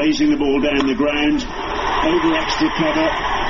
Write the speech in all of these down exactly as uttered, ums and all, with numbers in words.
blazing the ball down the ground over extra cover.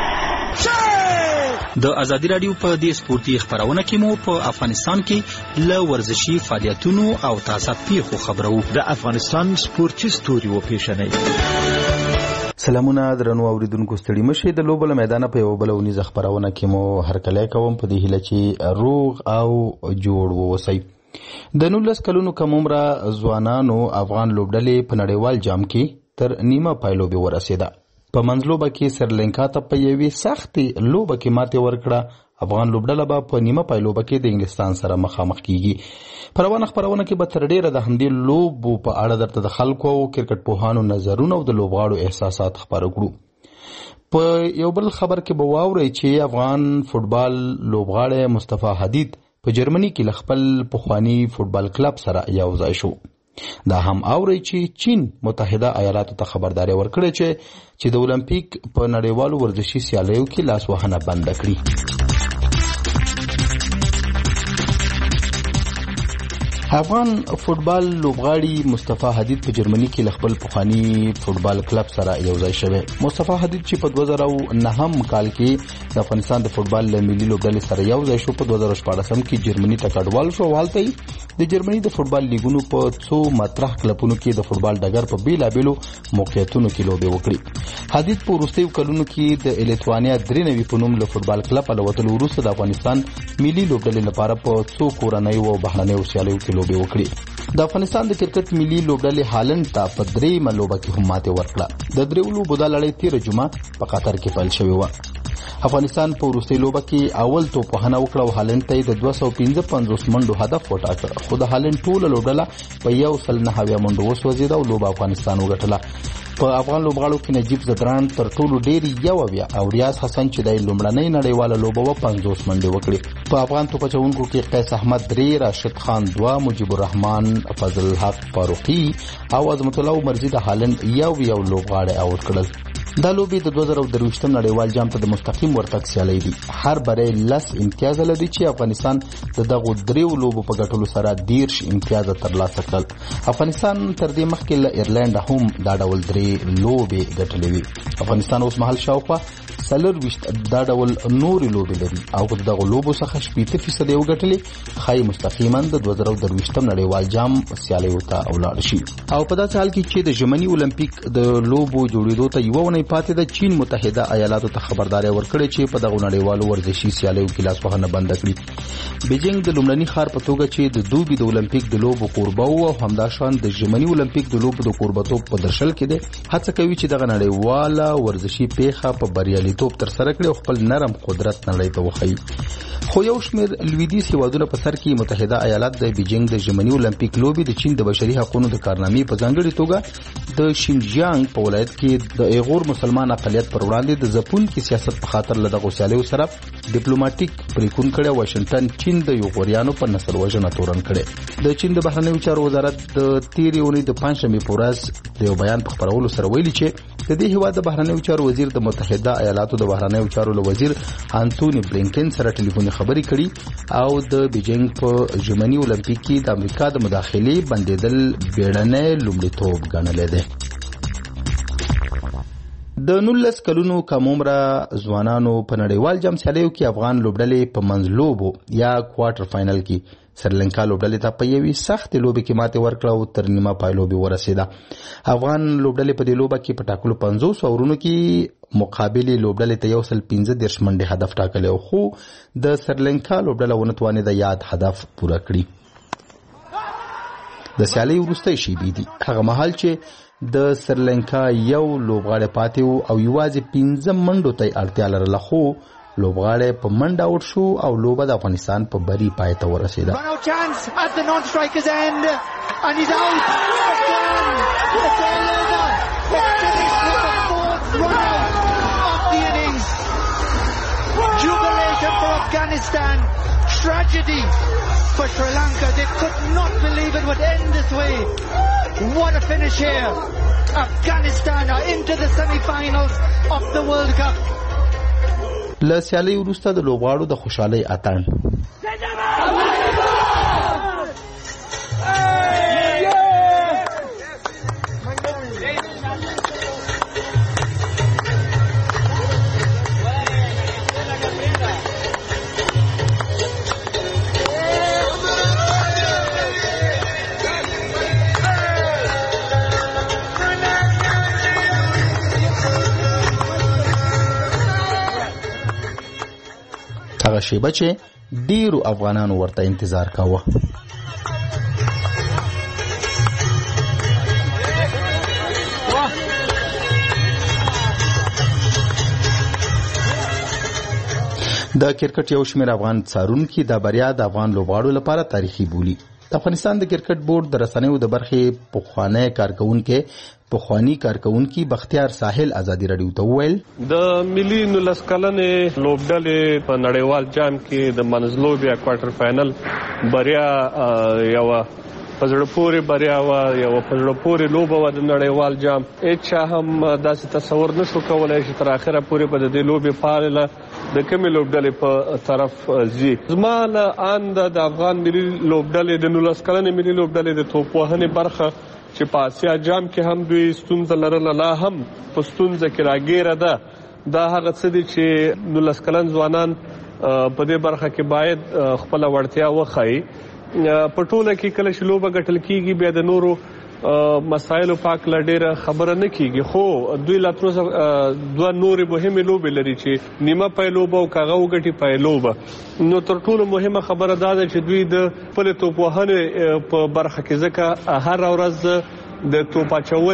د ازادي رادیو په دې سپورتي خبرونه کې مو په افغانستان کې له ورزشي فعالیتونو او تازه پیښو خبرو. د افغانستان سپورتي ستوري وپېژنئ. سلامونه درنو اوریدونکو، ستړي مشئ. د لوبو له میدانه په یوه بله اونیزه خپرونه کې مو هرکلی کوم په دې هیله چې روغ او جوړ واوسئ. د نولس کلونو کم عمره ځوانانو افغان لوبډلې په نړیوال جام کې تر نیمه پایلوبې ورسېده. په منځلوبه کې سریلانکا ته په یوې سختې لوبه کې ماتې ورکړه. افغان لوبډله به په نیمه پایلوبه کې د انګلستان سره مخامخ کیږي. په روانه خپرونه کې به تر ډیره د همدې لوبو په اړه درته د خلکو او کرکټ پوهانو نظرونه او د لوبغاړو احساسات خپاره کړو. په یو بل خبر کې به واورئ چې افغان فوټبال لوبغاړی مصطفی حدید په جرمني کې له خپل پخواني فوټبال کلب سره یو ځای شو. دا هم اورئ چې چین متحده ایالاتو ته خبرداری ورکړې چې چې د اولمپیک په نړیوالو ورزشي سیالیو کې لاسوهنه بنده کړي. افغان فوټبال لوبغاړي مصطفی حدید په جرمني کې له خپل پخواني فوټبال کلب سره یو ځای شوی. مصطفی حدید چې په دوه زره او نهم کال کې د افغانستان د فوټبال له ملي لوبډلې سره یو ځای شو، په دوه زره شپاړسم کې جرمني ته کډوال شو. هلته د جرمني د فوټبال لیګونو په څو مطرح کلبونو کې د فوټبال ډګر په بیلابیلو موقعیتونو کې لوبې وکړي. حدید په وروستیو کلونو کې د الیتوانیا درې نوي په نوم له فوټبال کلب له وتلو وروسته د افغانستان ملي لوبډلې لپاره په څو کورنیو او بهرنیو سیالیو کې لوبې وکړي. د افغانستان د کرکټ ملي لوبډلې هالند ته په درېیمه لوبه کې هم ماتې ورکړه. د دریو لوبو دا لړۍ تېره جمعه په قطر کې پیل شوې وه. افغانستان په وروستۍ لوبه کې اول توپوهنه وکړه او هالند ته د دوه سوه پنځه پنځوس منډو هدف وټاکه، خو د هالند ټوله لوبډله په یو سل نهه اویا منډو وسوځېده او لوبه افغانستان وګټله. په افغان لوبغاړو کې نجیب زدران تر ټولو ډېر یو اویا او ریاض حسن چې د لومړنۍ نړیواله لوبه وه پنځوس منډې وکړې. په افغان توپ اچوونکو کې قیس احمد درې، راشد خان دوه، مجیب الرحمن، فضل الحق فاروقي او عظمت الله عمرزي د هالند یو یو لوبغاړي آوټ کړل. دا لوبې د دوه زره درویشتم نړیوال جام ته د مستقیم ورتګ سیالۍ دي. هر بری لس امتیازه لري چې افغانستان د دغو دریو لوبو په ګټلو سره دیرش امتیازه ترلاسه کړل. افغانستان تر دې مخکې له ایرلنډ هم دا ډول درې لوبې ګټلې وي. افغانستان اوس مهال شاوخوا څلورویشت دا ډول نورې لوبې لري او د دغو لوبو څخه شپېته فیصده یې وګټلې، ښایي مستقیما د دوه زره درویشتم نړیوال جام سیالیو ته ولاړ شي. او په داسې حال کې چې د ژمني اولمپیک د لوبو جوړېدو ته یوه اونۍ پاتې ده، چین متحده ایالاتو ته خبرداری ورکړې چې په دغو نړیوالو ورزشي سیالیو کې لاسوهنه بنده کړي. بیجینګ د لومړني ښار په توګه چې د دوبي د اولمپیک د لوبو کوربه و او همداشان د ژمني اولمپیک د لوبو د کوربتوب په درشل کې دی، هڅه کوي چې دغه نړیواله ورزشي پیښه په بریالیتوب ترسره کړي او خپل نرم قدرت نړۍ ته وښيي. خو یو شمېر لویدیځ هیوادونه په سر کې متحده ایالات د بیجینګ د ژمني اولمپیک لوبې د چین د بشري حقوقو د کارنامې په ځانګړې توګه د شینجیانګ په ولایت کې د ایغور مسلمان اقلیت پر وړاندې د ځپونکي سیاست په خاطر له دغو سیالیو سره ډیپلوماټیک پریکون کړی. واشنګټن چین د یوغوریانو په نسل وژنه تورن کړی. د چین د بهرنیو چارو وزارت د تېرې اونۍ د پنجشنبې په ورځ د یو بیان په خپرولو سره ویلي چې د دې هیواد د بهرنیو چارو وزیر د متحده ایالاتو د بهرنیو چارو له وزیر انتونی بلینکن سره ټلیفوني خبرې کړي او د بیجینګ په ژمني اولمپیک کې د امریکا د مداخلې بندېدل بیړنی لومړیتوب ګڼلی دی. د نولس کلونو کم عمره ځوانانو په نړیوال جام سیالیو کې افغان لوبډلې په منځلوبو یا کوارټر فاینل کې سریلانکا لوبډلې ته په یوې سختې لوبې کې ماتې ورکړه او تر نیمه پایلوبې ورسېده. افغان لوبډلې په دې لوبه کې په ټاکلو پنځوس اورونو کې مقابلې لوبډلې ته یو سل پنځه دېرش منډې هدف ټاکلی، خو د سریلانکا لوبډله ونه توانېده یاد هدف پوره کړي. د سیالۍ وروستی شیبې دي، هغه مهال چې د سریلانکا یو لوبغاړی پاتې و او یوازې پنځه منډو ته یې اړتیا لرله، خو لوبغاړی په منډه آوټ شو او لوبه د افغانستان په بري پای ته ورسېده. Tragedy for Sri Lanka. They could not believe it would end this way. What a finish here. Afghanistan are into the semi-finals of the World Cup. له سیالۍ وروسته د لوبغاړو د خوشحالۍ اتڼ. هغه شیبه چې ډیرو افغانانو ورته انتظار کاوه. د کرکټ یو شمېر افغان څارونکي دا بریا د افغان لوبغاړو لپاره تاریخي بولي. د افغانستان د کرکټ بورډ د رسنیو د برخې پخوانی کارکونکي پخوانی کارکونکي بختیار ساحل ازادي رادیو ته وویل د ملي نولس کلنې لوبډلې په نړیوال جام کې د منځلوبیا کوارټر فائنل بریا یو په زړه پورې بریا وه، یو په زړه پورې لوبه وه د نړیوال جام. هېچا هم داسې تصور نه شو کولی چې تر اخره پورې به د دې لوبې پایله د کومې لوبډلې په طرف ځي. زما له انده د افغان ملي لوبډلې د نولس کلنې ملي لوبډلې د توپ وهنې برخه چې په اسیا جام کې هم دوی ستونزه لرله، لا هم په ستونزه کې راګیره ده. دا هغه څه دي چې نولس کلن ځوانان په دې برخه کې باید خپله وړتیا وښایي. په ټوله کې کله چې لوبه ګټل کېږي بیا د نورو مسایلو په هکله ډېره خبره نه کېږي، خو دوی لا تر اوسه دوه نورې مهمې لوبې لري چې نیمه پای لوبه او که هغه وګټي پای لوبه. نو تر ټولو مهمه خبره دا ده چې دوی د خپلې توپ وهنې په برخه کې ځکه هره ورځ د توپ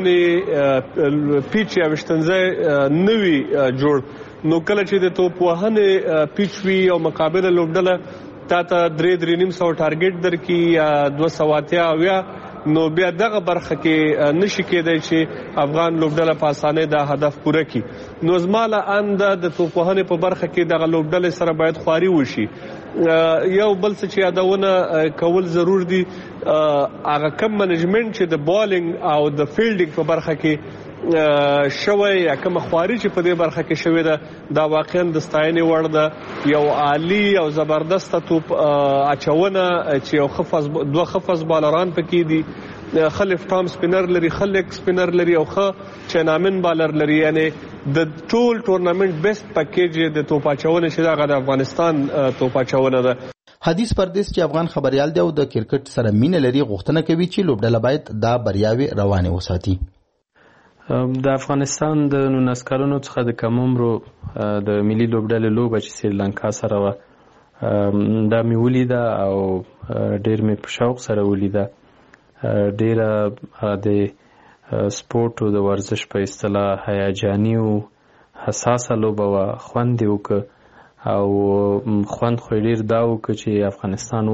اچونې پیچ یا ویشتنځی نه وي جوړ، نو کله چې د توپ وهنې پیچ وي او مقابله لوبډله تا ته درې درې نیم سوه ټارګېټ درکړي یا دوه سوه اتیا اویا، نو بیا دغه برخه کې نشي کېدی چې افغان لوبډله په اسانۍ دا هدف پوره کړي. نو زما له انده د توپ وهنې په برخه کې دغه لوبډلې سره باید خواري وشي. یو بل څه چې یادونه کول ضرور دي، هغه کم منیجمنټ چې د بالینګ او د فیلډینګ په برخه کې شوی یا کومه خواري چې په دې برخه کې شوې ده دا واقعا د ستاینې وړ ده. یو عالی او زبردسته توپ اچونه چې یو ښه دوه ښه فاست بالران پکې دي، ښه لیفټ آرم سپینر لري، ښه لیګ سپینر لري او ښه چینامن بالر لري. یعنې د ټول ټورنمنټ بیسټ پکیج د توپ اچونه چې هغه د افغانستان توپ اچونه ده. حدیث پردیس چې افغان خبریال دی او د کرکټ سره مینه لري غوښتنه کوي چې لوبډله باید دا بریاوې روانې وساتي. د افغانستان د نولس کلونو څخه د کم عمرو د ملي لوبډلې لوبه چې سریلانکا سره وه دا مې ولیده او ډېر مې په شوق سره ولیده. ډېره د سپورټ او د ورزش په اصطلاح هیجاني او حساسه لوبه وه. خوند یې وکړه او خوند خو یې ډېر دا وکړه چې افغانستان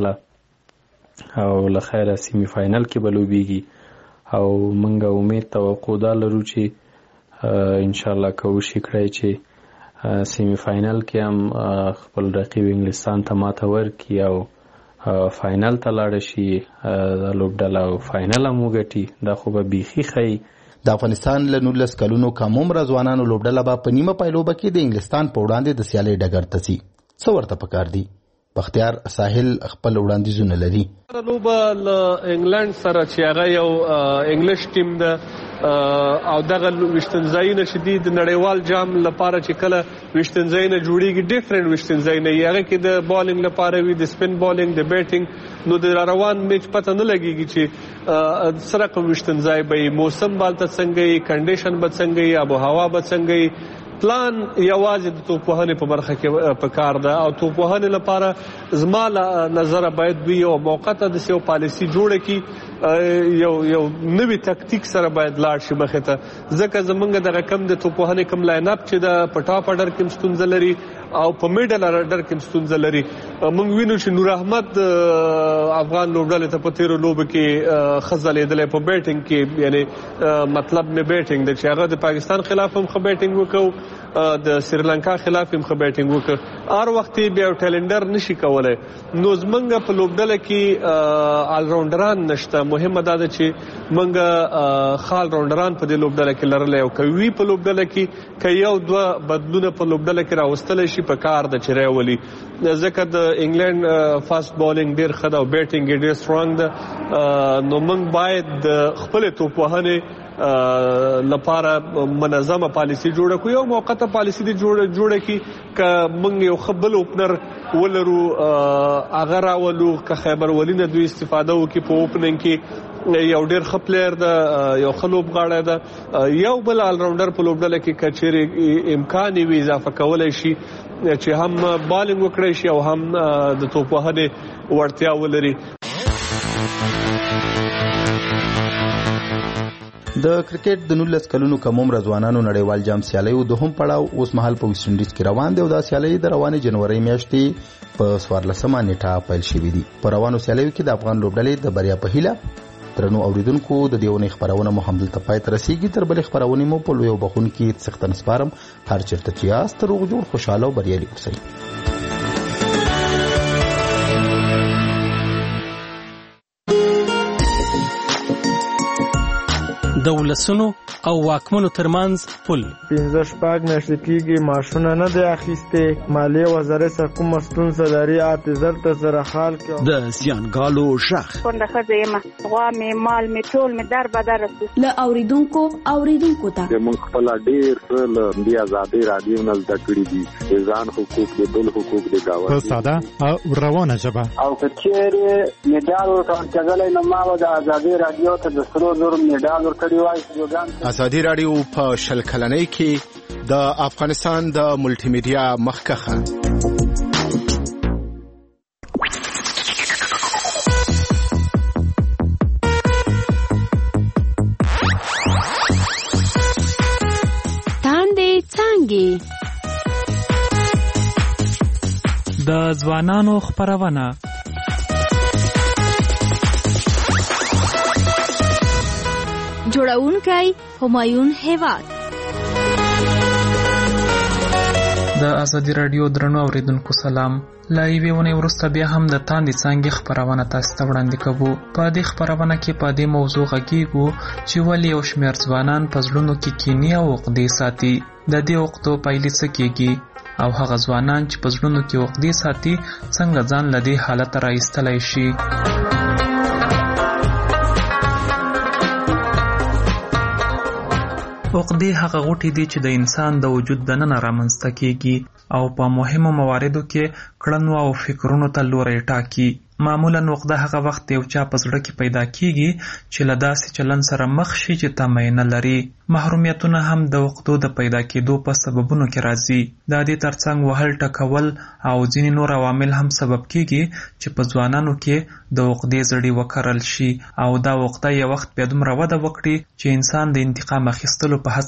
وګټله او له خیره سیمي فاینل کې به لوبېږي او منګه امید توقع دا لرو چې انشاءالله کوشش کړی چې سیمی فاینل کې هم خپل رقیب انګلستان ته ماته ورکړي او فاینل ته لاړه شي دا لوبډله او فاینل هم وګټي. دا خو به بیخي ښایي. د افغانستان له نولس کلونو کم عمره ځوانانو لوبډله به په نیمه پای لوبه کې د انګلستان په وړاندې د سیالۍ ډګر ته ځي. څه ورته پکار دي؟ بختیار ساحل خپل وړاندیزونه لري. لوبه له انګلند سره چې هغه یو انګلیش ټیم ده او دغه ویشتنځایونه چې دي د نړیوال جام لپاره چې کله ویشتنځایونه جوړیږي ډیفرنٹ ویشتنځایونه یې هغه کې د بالینګ لپاره وي، د سپین بالینګ، د بیټینګ. نو د روان میچ پته نه لګیږي چې څه رقم ویشتنځای به وي، موسم بالته څنګه وي، کنډیشن به څنګه وي، آب و هوا به څنګه وي. پلان یوازې د توپ وهنې په برخه کې په کار ده او توپ وهنې لپاره زما له نظره باید دوی یو موقته داسې یو پالیسي جوړه کړي، یو یو نوي تکتیک سره باید لاړ شي مخې ته. ځکه زمونږ دغه کم د توپ وهنې کم لاین اپ چې ده په ټاپ اډر کې هم ستونزه لري او په میډل اډر کې هم ستونزه لري. موږ وینو چې نور احمد افغان لوبډلې ته په تېرو لوبو کې ښه ځلېدلی په بیټینګ کې، یعنې مطلب مې بیټینګ دی چې هغه د پاکستان خلاف هم ښه بیټینګ وکړو، د سریلانکا خلاف هم ښه بیټینګ وکړ. هر وخت یې بیا یو ټیلنډر نشي کولی. نو زمونږ په لوبډله کې آلراونډران نشته. مهمه دا ده چې موږ ښه آلراونډران په دې لوبډله کې لرلی او که وي په لوبډله کې که یو دوه بدلونه په لوبډله کې راوستلی شي په کار ده چې راولي. ځکه د انګلند فاست بالینګ ډېر ښه ده او بیټینګ یې ډېر سترانګ ده. نو موږ باید د خپلې توپ وهنې لپاره منظمه پالیسي جوړه کړو. یو موقته پالیسي دې جوړه جوړه کړي که موږ یو ښه بل اوپنر ولرو هغه راولو، که خیبر ولي نه دوی استفاده وکړي په اوپننګ کې، یو ډېر ښه پلیر ده، یو ښه لوبغاړی ده. یو بل آلراونډر په لوبډله کې که چیرې امکان یې وي اضافه کولی شي چې هم بالینګ وکړي شي او هم د توپ وهنې وړتیا ولري. د کرکټ د نولس کلونو کم عمر ځوانانو نړیوال جام سیالیو دوهم پړاو اوس مهال په ویسټ انډیز کې روان دی او دا سیالي د روانې جنوري میاشتې په څوارلسمه نیټه پیل شوې دي. په روانو سیالیو کې د افغان لوبډلې د بریا په هیله درنو اوریدونکو د دیونې خبرونه مو هم دلته پای ته رسیږي. تر بلې خبرونه مو په لوی بخون کې څختن سپارم. هر چیرته چې یاست روغ جوړ خوشاله او بریالي اوسئ. د ولسونو او واکمنو ترمنځ پل پنځه شپږ میاشتې کېږي ماشونه نه دی اخیستې. مالیې وزارت سره کومه ستونزه لري اعتذار ته سره حال کې د زیانګالو غږ کونډه ښځه یم غوا مې مال مې ټول مې در بدر رسي له اوریدونکو اوریدونکو ته موږ خپل ډېر څه له دې ازادۍ راډیو نه زده کړي دي. د ځان حقوق د بل حقوق د ګاونډي په ساده او روانه ژبه او که چېرې میډال ورکول کېدلی نو ما به د ازادۍ راډیو ته د سرو زرو میډال ورکړی وای. ازادي راډیو په شل کلنۍ کې د افغانستان د ملټي میډیا مخکخه تاندې څانګې د ځوانانو خبرونه جوړونکی همایون هیواد. د ازادي راډیو درنو اوریدونکو سلام. لا یوې ونې وروسته بیا هم د تاندې څانګې خبرونه تاسو ته وړاندې کوو. په دې خبرونه کې په دې موضوع غږیږو چې ولې یو شمېر ځوانان په زړونو کې کینې او عقدې ساتي. د دې عقدو پایلې څه کېږي او هغه ځوانان چې په زړونو کې عقدې ساتي څنګه ځان له دې حالته راایستلی شي. عقدې هغه غوټې دي چې د انسان د وجود دننه رامنځته کېږي او په مهمو مواردو کې کړنو او فکرونو ته لوری ټاکي. معمولا عقده هغه وخت یو چا په زړه کې پیدا کېږي چې له داسې چلن سره مخ شي چې تمه نه لري. محرومیتونه هم د عقدو د پیدا کېدو په سببونو کې راځي. د دې ترڅنګ وهل ټکول او ځینې نور عوامل هم سبب کېږي چې په ځوانانو کې د عقدې زړي وکرل شي او دا عقده یو وخت بیا دومره وده وکړي چې انسان د انتقام اخیستلو په هڅه